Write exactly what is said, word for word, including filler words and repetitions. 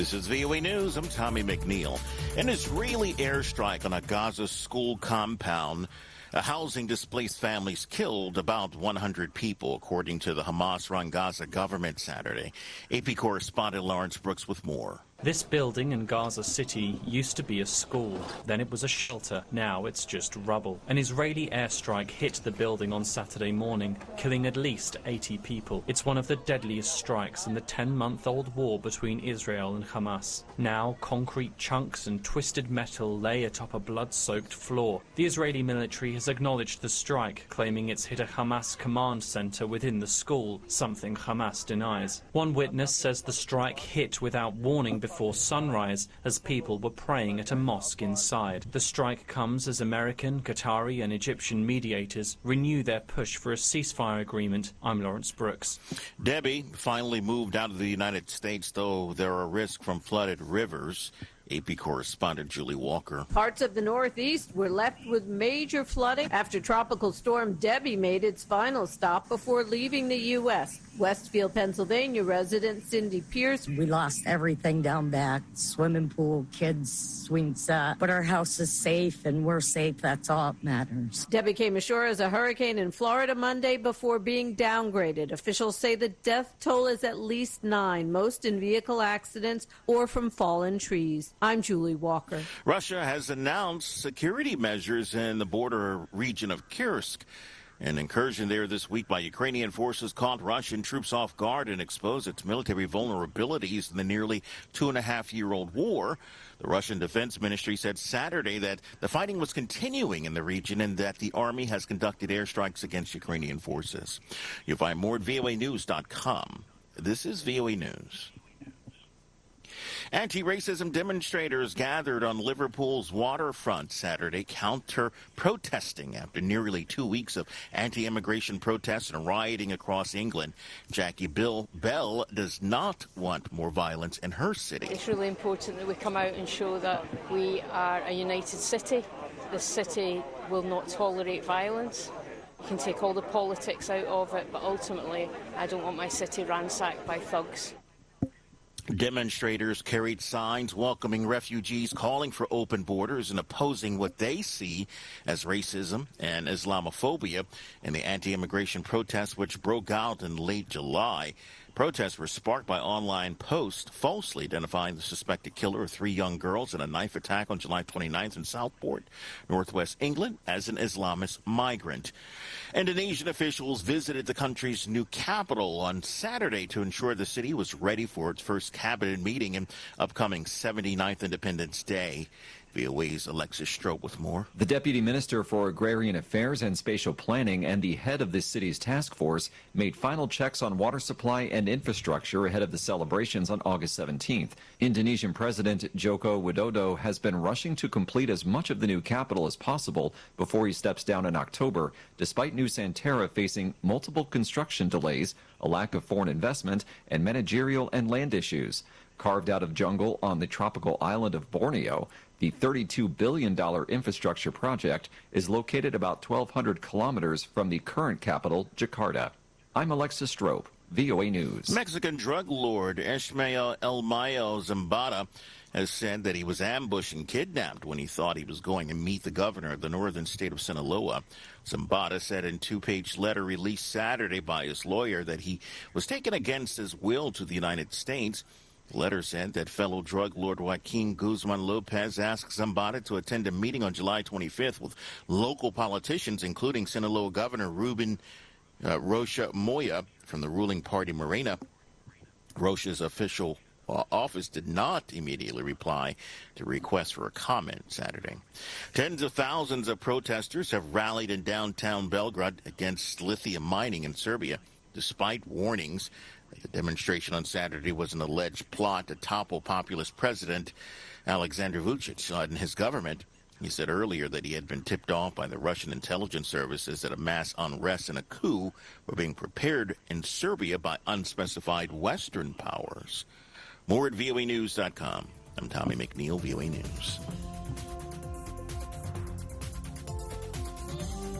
This is V O A News. I'm Tommy McNeil. An Israeli airstrike on a Gaza school compound. A housing displaced families killed about one hundred people, according to the Hamas-run Gaza government Saturday. A P correspondent Lawrence Brooks with more. This building in Gaza City used to be a school. Then it was a shelter. Now it's just rubble. An Israeli airstrike hit the building on Saturday morning, killing at least eighty people. It's one of the deadliest strikes in the ten-month-old war between Israel and Hamas. Now concrete chunks and twisted metal lay atop a blood-soaked floor. The Israeli military has acknowledged the strike, claiming it's hit a Hamas command center within the school, something Hamas denies. One witness says the strike hit without warning before before sunrise as people were praying at a mosque inside. The strike comes as American, Qatari and Egyptian mediators renew their push for a ceasefire agreement. I'm Lawrence Brooks. Debbie finally moved out of the United States, though there are risks from flooded rivers. A P correspondent Julie Walker. Parts of the Northeast were left with major flooding after Tropical Storm Debbie made its final stop before leaving the U S Westfield, Pennsylvania resident Cindy Pierce. We lost everything down back, swimming pool, kids, swing set, but our house is safe and we're safe. That's all that matters. Debbie came ashore as a hurricane in Florida Monday before being downgraded. Officials say the death toll is at least nine, most in vehicle accidents or from fallen trees. I'm Julie Walker. Russia has announced security measures in the border region of Kursk. An incursion there this week by Ukrainian forces caught Russian troops off guard and exposed its military vulnerabilities in the nearly two and a half year old war. The Russian Defense Ministry said Saturday that the fighting was continuing in the region and that the army has conducted airstrikes against Ukrainian forces. You'll find more at V O A news dot com. This is V O A News. Anti-racism demonstrators gathered on Liverpool's waterfront Saturday, counter-protesting after nearly two weeks of anti-immigration protests and rioting across England. Jackie Bill Bell does not want more violence in her city. It's really important that we come out and show that we are a united city. The city will not tolerate violence. You can take all the politics out of it, but ultimately I don't want my city ransacked by thugs. Demonstrators carried signs welcoming refugees, calling for open borders, and opposing what they see as racism and Islamophobia in the anti-immigration protests which broke out in late July. Protests were sparked by online posts falsely identifying the suspected killer of three young girls in a knife attack on July twenty-ninth in Southport, northwest England, as an Islamist migrant. Indonesian officials visited the country's new capital on Saturday to ensure the city was ready for its first cabinet meeting in upcoming seventy-ninth Independence Day. V O A's Alexis Strope with more. The Deputy Minister for Agrarian Affairs and Spatial Planning and the head of this city's task force made final checks on water supply and infrastructure ahead of the celebrations on August seventeenth. Indonesian President Joko Widodo has been rushing to complete as much of the new capital as possible before he steps down in October, despite Nusantara facing multiple construction delays, a lack of foreign investment, and managerial and land issues. Carved out of jungle on the tropical island of Borneo, the thirty-two billion dollars infrastructure project is located about twelve hundred kilometers from the current capital, Jakarta. I'm Alexis Strope, V O A News. Mexican drug lord Ishmael El Mayo Zambada has said that he was ambushed and kidnapped when he thought he was going to meet the governor of the northern state of Sinaloa. Zambada said in a two-page letter released Saturday by his lawyer that he was taken against his will to the United States. The letter said that fellow drug lord Joaquin Guzman Lopez asked Zambada to attend a meeting on July twenty-fifth with local politicians, including Sinaloa Governor Ruben uh, Rocha Moya from the ruling party Morena. Rocha's official uh, office did not immediately reply to requests for a comment Saturday. Tens of thousands of protesters have rallied in downtown Belgrade against lithium mining in Serbia, despite warnings. The demonstration on Saturday was an alleged plot to topple populist President Alexander Vucic and his government. He said earlier that he had been tipped off by the Russian intelligence services that a mass unrest and a coup were being prepared in Serbia by unspecified Western powers. More at V O A news dot com. I'm Tommy McNeil, V O A News.